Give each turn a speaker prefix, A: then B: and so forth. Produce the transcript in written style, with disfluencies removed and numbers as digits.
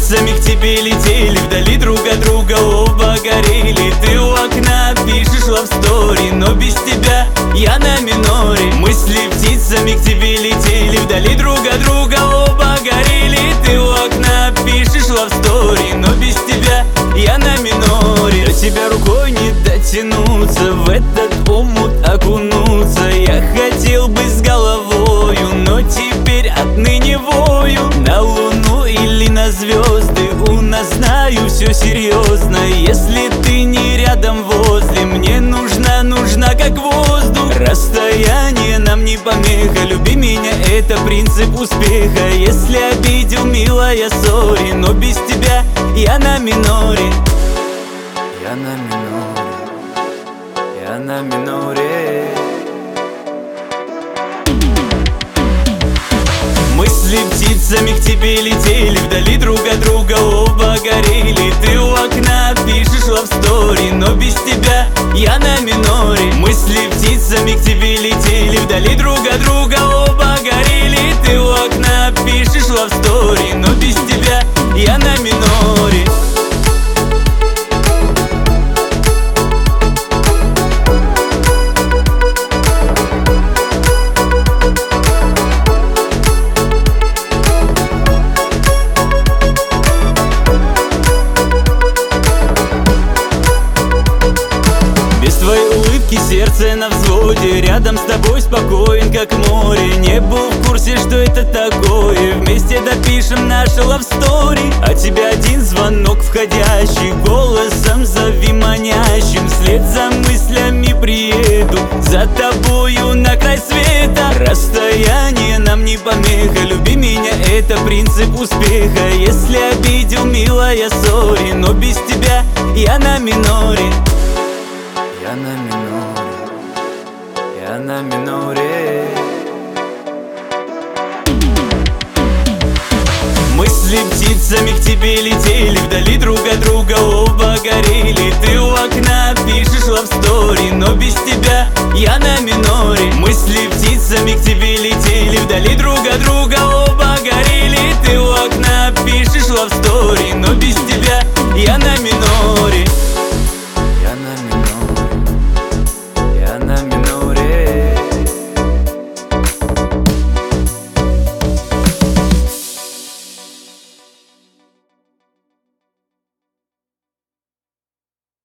A: птицами к тебе летели, вдали друг от друга оба горели. Ты у окна пишешь лавстори, но без тебя я на миноре. Мысли птицами к тебе летели, вдали друг от друга оба горели. Ты у окна пишешь лавстори, но без тебя я на миноре. До тебя рукой не дотянуться, в этот омут окунуться. Я хотел бы с головою, но теперь отныне вою. На луну или на звезды, у нас, знаю, все серьезно. Если ты не рядом возле, мне нужна как воздух. Расстояние нам не помеха, люби меня, это принцип успеха. Если обидел, милая, сори, но без тебя я на миноре. Я на миноре, я на миноре. Мысли птицами к тебе летели, вдали друг от друга оба горели. Ты у окна пишешь лавстори, но без тебя я на миноре. Мысли птицами к тебе летели, вдали друг от друга оба горели. Ты у окна пишешь лавстори, но без тебя я на миноре. Сердце на взводе, рядом с тобой спокоен, как море. Не был в курсе, что это такое. Вместе допишем нашу лавстори. От тебя один звонок входящий, голосом зови манящим. Вслед за мыслями приеду, за тобою на край света. Расстояние нам не помеха, люби меня, это принцип успеха. Если обидел, милая, сори, но без тебя я на миноре. Я на миноре, я на миноре. Мысли птицами к тебе летели, вдали друг от друга оба горели. Ты у окна пишешь лавстори, но без тебя я на миноре. Мысли птицами к тебе летели, вдали друг